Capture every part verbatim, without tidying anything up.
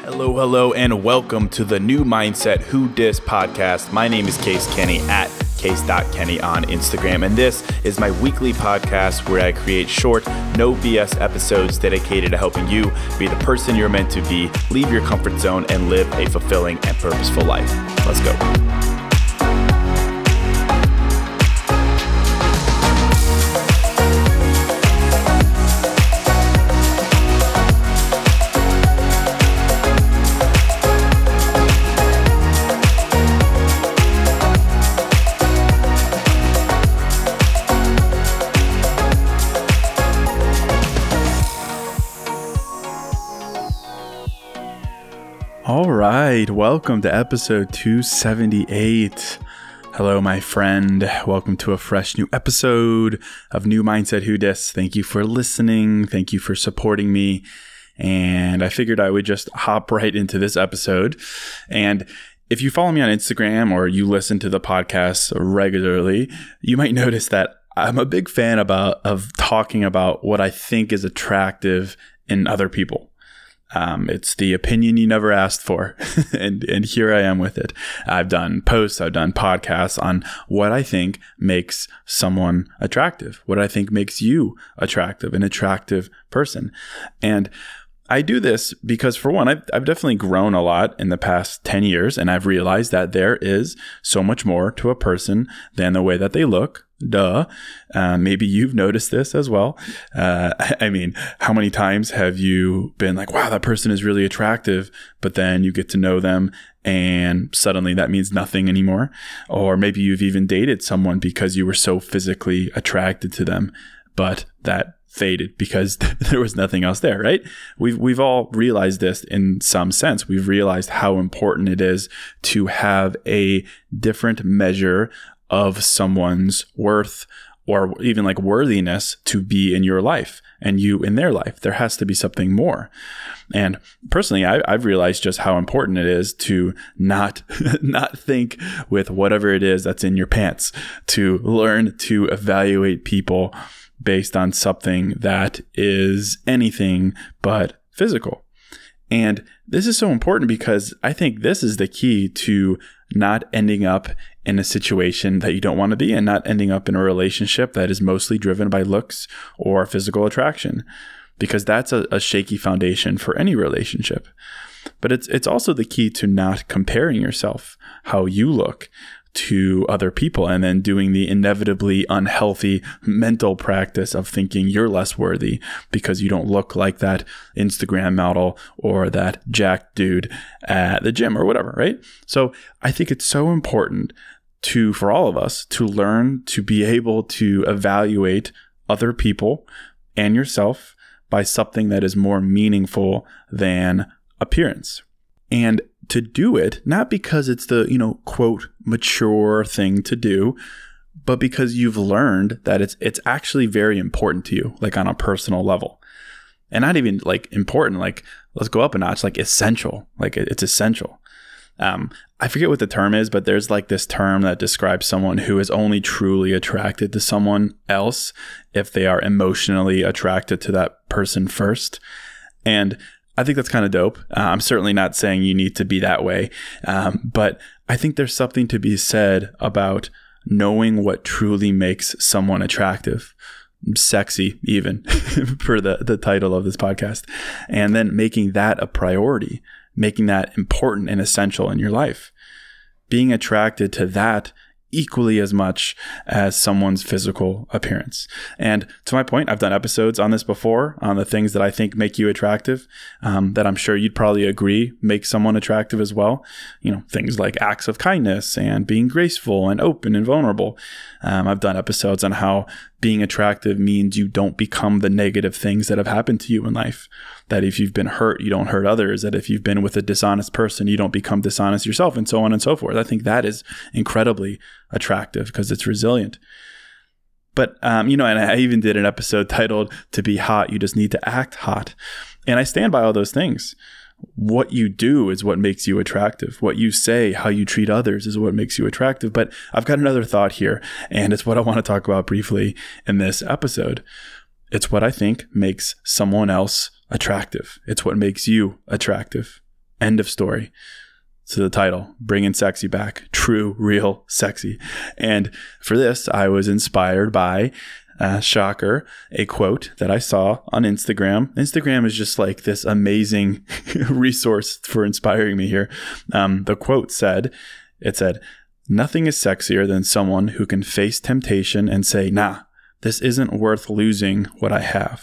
Hello, hello, and welcome to the New Mindset Who Dis podcast. My name is Case Kenny at case dot kenny on Instagram, and this is my weekly podcast where I create short, no B S episodes dedicated to helping you be the person you're meant to be, leave your comfort zone, and live a fulfilling and purposeful life. Let's go. All right, welcome to episode two seventy-eight. Hello, my friend. Welcome to a fresh new episode of New Mindset Who Dis. Thank you for listening. Thank you for supporting me. And I figured I would just hop right into this episode. And if you follow me on Instagram or you listen to the podcast regularly, you might notice that I'm a big fan about of talking about what I think is attractive in other people. Um, it's the opinion you never asked for. and, and here I am with it. I've done posts, I've done podcasts on what I think makes someone attractive, what I think makes you attractive, an attractive person. And I do this because, for one, I've, I've definitely grown a lot in the past ten years, and I've realized that there is so much more to a person than the way that they look. Duh. Uh, maybe you've noticed this as well. Uh, I mean, how many times have you been like, wow, that person is really attractive, but then you get to know them and suddenly that means nothing anymore? Or maybe you've even dated someone because you were so physically attracted to them, but that faded because there was nothing else there, right? We've we've all realized this in some sense. We've realized how important it is to have a different measure of someone's worth or even like worthiness to be in your life and you in their life. There has to be something more. And personally, I, I've realized just how important it is to not not think with whatever it is that's in your pants, to learn to evaluate people based on something that is anything but physical. And this is so important because I think this is the key to not ending up in a situation that you don't want to be in, not ending up in a relationship that is mostly driven by looks or physical attraction, because that's a, a shaky foundation for any relationship. But it's it's also the key to not comparing yourself, how you look, to other people, and then doing the inevitably unhealthy mental practice of thinking you're less worthy because you don't look like that Instagram model or that jacked dude at the gym or whatever, right? So I think it's so important to, for all of us, to learn to be able to evaluate other people and yourself by something that is more meaningful than appearance. And to do it, not because it's the, you know, quote, mature thing to do, but because you've learned that it's it's actually very important to you, like on a personal level. And not even like important, like let's go up a notch, like essential, like it's essential. Um, I forget what the term is, but there's like this term that describes someone who is only truly attracted to someone else if they are emotionally attracted to that person first. And I think that's kind of dope. Uh, I'm certainly not saying you need to be that way. Um, but I think there's something to be said about knowing what truly makes someone attractive, sexy even, for the, the title of this podcast, and then making that a priority, making that important and essential in your life. Being attracted to that equally as much as someone's physical appearance. And to my point, I've done episodes on this before, on the things that I think make you attractive, um, that I'm sure you'd probably agree make someone attractive as well. You know, things like acts of kindness and being graceful and open and vulnerable. Um, I've done episodes on how being attractive means you don't become the negative things that have happened to you in life. That if you've been hurt, you don't hurt others. That if you've been with a dishonest person, you don't become dishonest yourself, and so on and so forth. I think that is incredibly attractive because it's resilient. But, um, you know, and I even did an episode titled, "To Be Hot, You Just Need to Act Hot." And I stand by all those things. What you do is what makes you attractive. What you say, how you treat others is what makes you attractive. But I've got another thought here, and it's what I want to talk about briefly in this episode. It's what I think makes someone else attractive. It's what makes you attractive. End of story. So the title, Bringing Sexy Back, True, Real, Sexy. And for this, I was inspired by, uh, shocker, a quote that I saw on Instagram. Instagram is just like this amazing resource for inspiring me here. Um, the quote said, it said, "Nothing is sexier than someone who can face temptation and say, nah, this isn't worth losing what I have."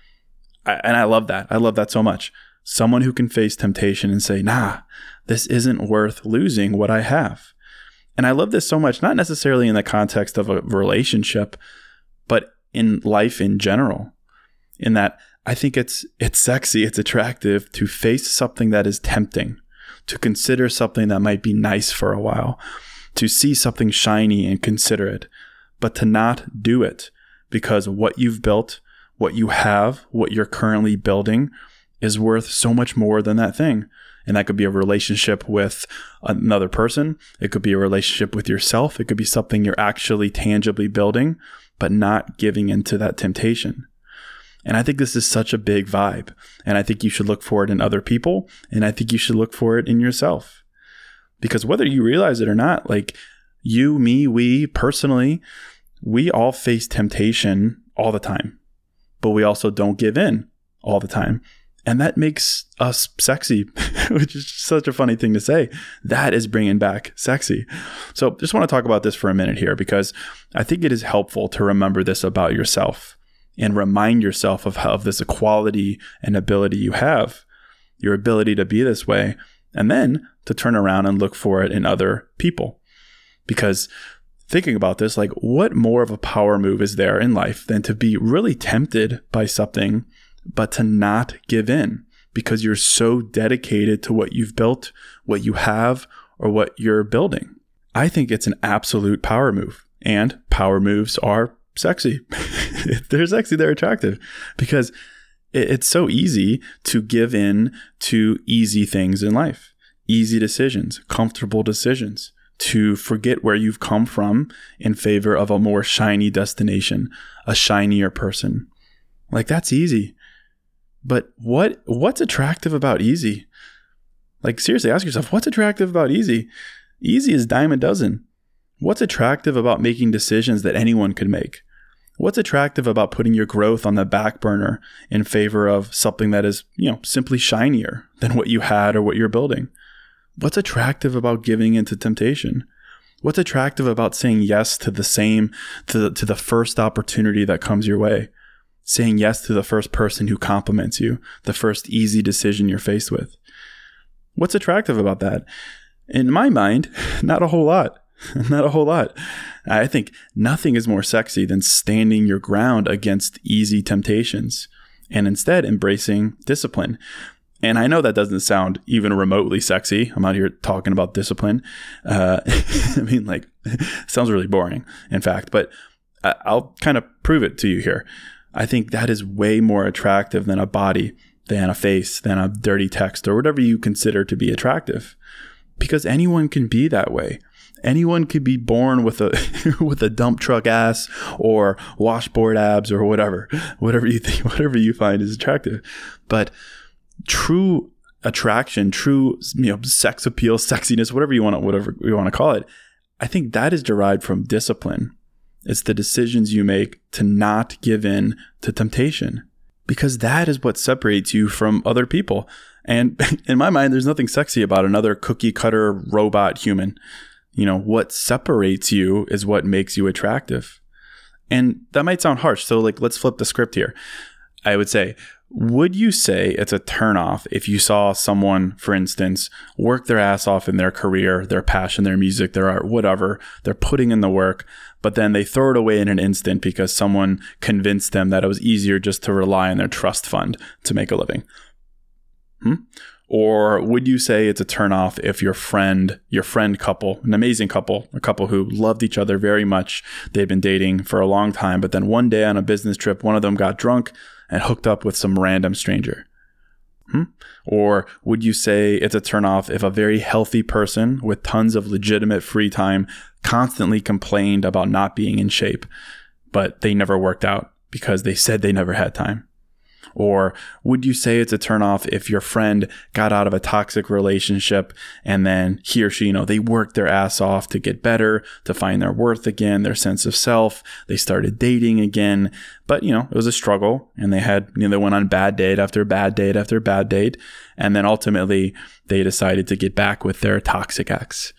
I, and I love that. I love that so much. Someone who can face temptation and say, nah, this isn't worth losing what I have. And I love this so much, not necessarily in the context of a relationship, but in life in general, in that I think it's it's sexy, it's attractive to face something that is tempting, to consider something that might be nice for a while, to see something shiny and consider it, but to not do it because what you've built, what you have, what you're currently building is worth so much more than that thing. And that could be a relationship with another person. It could be a relationship with yourself. It could be something you're actually tangibly building, but not giving into that temptation. And I think this is such a big vibe. And I think you should look for it in other people. And I think you should look for it in yourself. Because whether you realize it or not, like you, me, we personally, we all face temptation all the time. But we also don't give in all the time. And that makes us sexy, which is such a funny thing to say. That is bringing back sexy. So just want to talk about this for a minute here, because I think it is helpful to remember this about yourself and remind yourself of, how, of this quality and ability you have, your ability to be this way, and then to turn around and look for it in other people. Because thinking about this, like what more of a power move is there in life than to be really tempted by something, but to not give in because you're so dedicated to what you've built, what you have, or what you're building. I think it's an absolute power move, and power moves are sexy. They're sexy, they're attractive, because it's so easy to give in to easy things in life, easy decisions, comfortable decisions, to forget where you've come from in favor of a more shiny destination, a shinier person. Like that's easy. But what what's attractive about easy? Like seriously, ask yourself, what's attractive about easy? Easy is dime a dozen. What's attractive about making decisions that anyone could make? What's attractive about putting your growth on the back burner in favor of something that is, you know, simply shinier than what you had or what you're building? What's attractive about giving into temptation? What's attractive about saying yes to the same, to the, to the first opportunity that comes your way? Saying yes to the first person who compliments you, the first easy decision you're faced with. What's attractive about that? In my mind, not a whole lot. Not a whole lot. I think nothing is more sexy than standing your ground against easy temptations and instead embracing discipline. And I know that doesn't sound even remotely sexy. I'm out here talking about discipline. Uh, I mean, like, it sounds really boring, in fact, but I'll kind of prove it to you here. I think that is way more attractive than a body, than a face, than a dirty text, or whatever you consider to be attractive. Because anyone can be that way. Anyone could be born with a with a dump truck ass or washboard abs or whatever, whatever you think, whatever you find is attractive. But true attraction, true, you know, sex appeal, sexiness, whatever you want to, whatever you want to call it, I think that is derived from discipline. It's the decisions you make to not give in to temptation, because that is what separates you from other people. And in my mind, there's nothing sexy about another cookie cutter robot human. You know, what separates you is what makes you attractive. And that might sound harsh. So like, let's flip the script here. I would say, would you say it's a turnoff if you saw someone, for instance, work their ass off in their career, their passion, their music, their art, whatever, they're putting in the work, but then they throw it away in an instant because someone convinced them that it was easier just to rely on their trust fund to make a living? Hmm? Or would you say it's a turnoff if your friend, your friend couple, an amazing couple, a couple who loved each other very much, they'd been dating for a long time, but then one day on a business trip, one of them got drunk and hooked up with some random stranger? Hmm? Or would you say it's a turnoff if a very healthy person with tons of legitimate free time constantly complained about not being in shape, but they never worked out because they said they never had time? Or would you say it's a turnoff if your friend got out of a toxic relationship and then he or she, you know, they worked their ass off to get better, to find their worth again, their sense of self. They started dating again, but you know, it was a struggle and they had, you know, they went on bad date after bad date after bad date. And then ultimately they decided to get back with their toxic ex.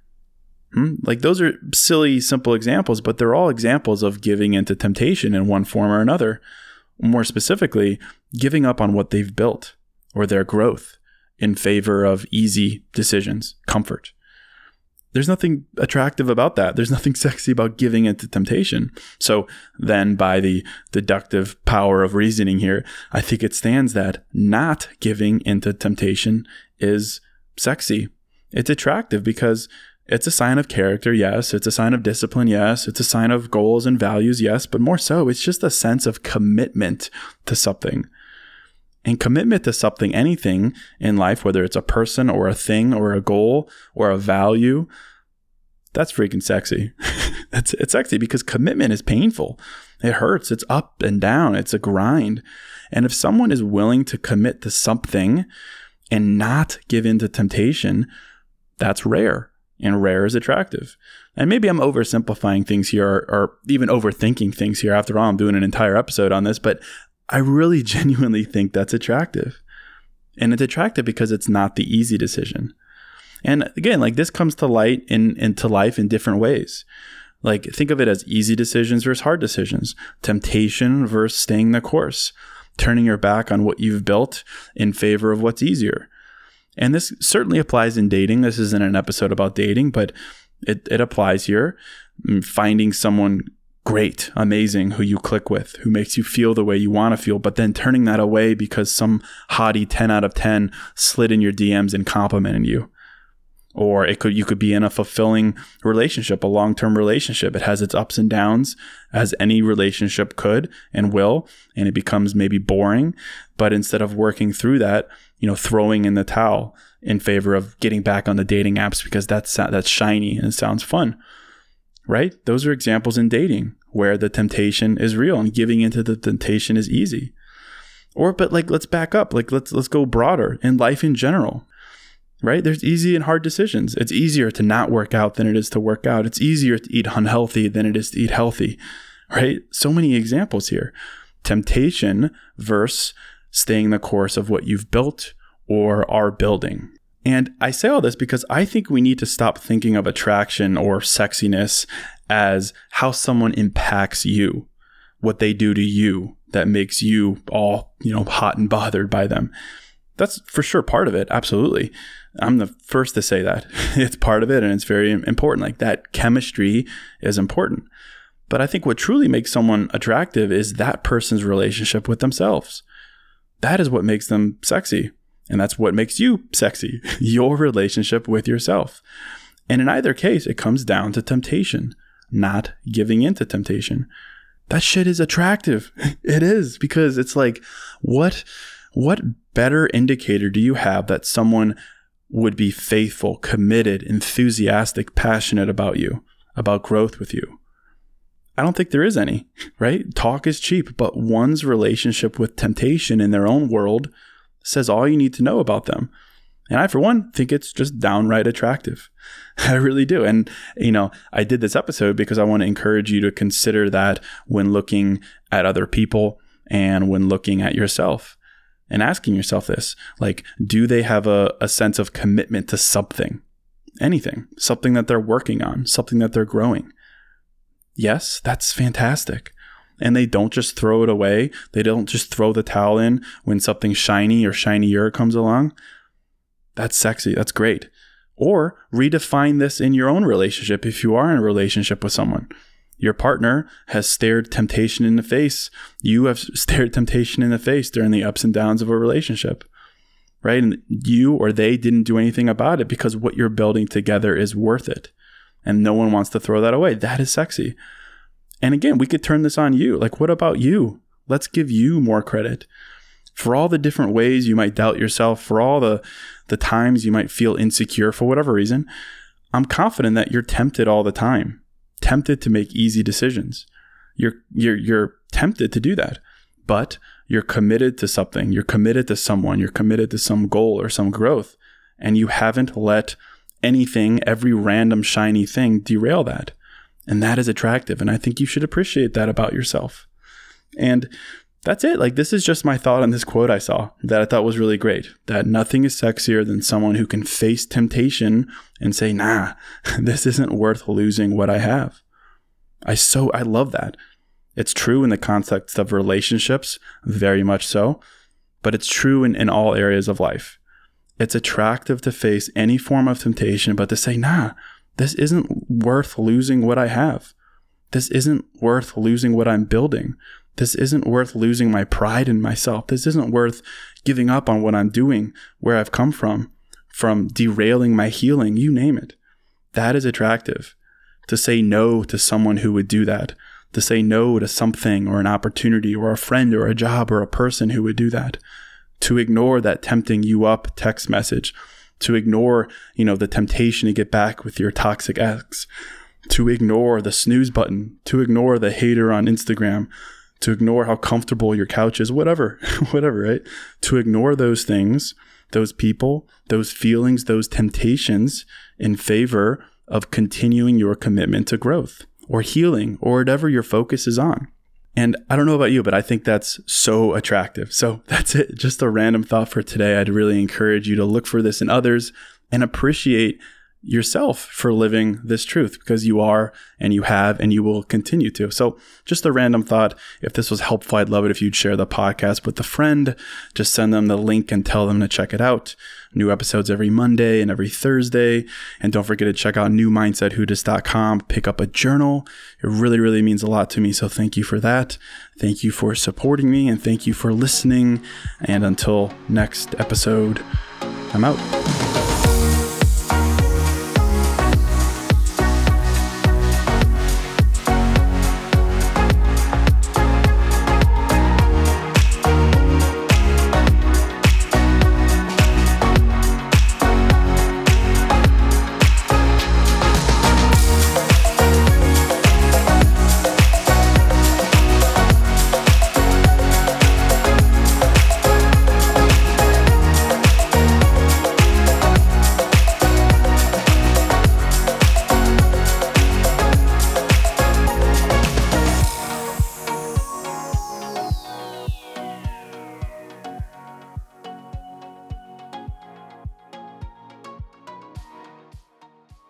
Hmm? Like those are silly, simple examples, but they're all examples of giving into temptation in one form or another. More specifically, giving up on what they've built or their growth in favor of easy decisions, comfort. There's nothing attractive about that. There's nothing sexy about giving into temptation. So then by the deductive power of reasoning here, I think it stands that not giving into temptation is sexy. It's attractive because it's a sign of character, yes. It's a sign of discipline, yes. It's a sign of goals and values, yes. But more so, it's just a sense of commitment to something. And commitment to something, anything in life, whether it's a person or a thing or a goal or a value, that's freaking sexy. it's, it's sexy because commitment is painful. It hurts. It's up and down. It's a grind. And if someone is willing to commit to something and not give in to temptation, that's rare. And rare is attractive. And maybe I'm oversimplifying things here or, or even overthinking things here. After all, I'm doing an entire episode on this, but I really genuinely think that's attractive. And it's attractive because it's not the easy decision. And again, like this comes to light in into life in different ways. Like think of it as easy decisions versus hard decisions, temptation versus staying the course, turning your back on what you've built in favor of what's easier. And this certainly applies in dating. This isn't an episode about dating, but it, it applies here. Finding someone great, amazing, who you click with, who makes you feel the way you want to feel, but then turning that away because some hottie ten out of ten slid in your D Ms and complimented you. Or it could you could be in a fulfilling relationship, a long-term relationship. It has its ups and downs, as any relationship could and will, and it becomes maybe boring. But instead of working through that, you know, throwing in the towel in favor of getting back on the dating apps because that's that's shiny and it sounds fun, right? Those are examples in dating where the temptation is real and giving into the temptation is easy. Or, but like, let's back up. Like, let's let's go broader in life in general. Right? There's easy and hard decisions. It's easier to not work out than it is to work out. It's easier to eat unhealthy than it is to eat healthy, right? So many examples here. Temptation versus staying the course of what you've built or are building. And I say all this because I think we need to stop thinking of attraction or sexiness as how someone impacts you, what they do to you that makes you all, you know, hot and bothered by them. That's for sure part of it. Absolutely. I'm the first to say that. It's part of it and it's very important. Like that chemistry is important. But I think what truly makes someone attractive is that person's relationship with themselves. That is what makes them sexy. And that's what makes you sexy, your relationship with yourself. And in either case, it comes down to temptation, not giving in to temptation. That shit is attractive. It is, because it's like, what, what better indicator do you have that someone would be faithful, committed, enthusiastic, passionate about you, about growth with you? I don't think there is any, right? Talk is cheap, but one's relationship with temptation in their own world says all you need to know about them. And I, for one, think it's just downright attractive. I really do. And, you know, I did this episode because I want to encourage you to consider that when looking at other people and when looking at yourself and asking yourself this, like, do they have a, a sense of commitment to something, anything, something that they're working on, something that they're growing? Yes, that's fantastic. And they don't just throw it away. They don't just throw the towel in when something shiny or shinier comes along. That's sexy. That's great. Or redefine this in your own relationship. If you are in a relationship with someone, your partner has stared temptation in the face. You have stared temptation in the face during the ups and downs of a relationship, right? And you or they didn't do anything about it because what you're building together is worth it. And no one wants to throw that away. That is sexy. And again, we could turn this on you. Like, what about you? Let's give you more credit for all the different ways you might doubt yourself, for all the, the times you might feel insecure for whatever reason. I'm confident that you're tempted all the time, tempted to make easy decisions. You're, you're, you're tempted to do that. but you're committed to something. You're committed to someone. You're committed to some goal or some growth. And you haven't let anything, every random shiny thing, derail that. And that is attractive. And I think you should appreciate that about yourself. And that's it. Like, this is just my thought on this quote I saw that I thought was really great. That nothing is sexier than someone who can face temptation and say, nah, this isn't worth losing what I have. I so, I love that. It's true in the context of relationships, very much so, but it's true in, in all areas of life. It's attractive to face any form of temptation, but to say, nah, this isn't worth losing what I have. This isn't worth losing what I'm building. This isn't worth losing my pride in myself. This isn't worth giving up on what I'm doing, where I've come from, from derailing my healing, you name it. That is attractive. To say no to someone who would do that. To say no to something or an opportunity or a friend or a job or a person who would do that. To ignore that tempting you up text message. To ignore, you know, the temptation to get back with your toxic ex. To ignore the snooze button. To ignore the hater on Instagram. To ignore how comfortable your couch is, whatever, whatever, right? To ignore those things, those people, those feelings, those temptations in favor of continuing your commitment to growth or healing or whatever your focus is on. And I don't know about you, but I think that's so attractive. So that's it. Just a random thought for today. I'd really encourage you to look for this in others and appreciate yourself for living this truth, because you are and you have and you will continue to. So just a random thought. If this was helpful, I'd love it if you'd share the podcast with a friend. Just send them the link and tell them to check it out. New episodes every Monday and every Thursday. And don't forget to check out new mindset who dis dot com. Pick up a journal. It really, really means a lot to me. So thank you for that. Thank you for supporting me and thank you for listening. And until next episode, I'm out.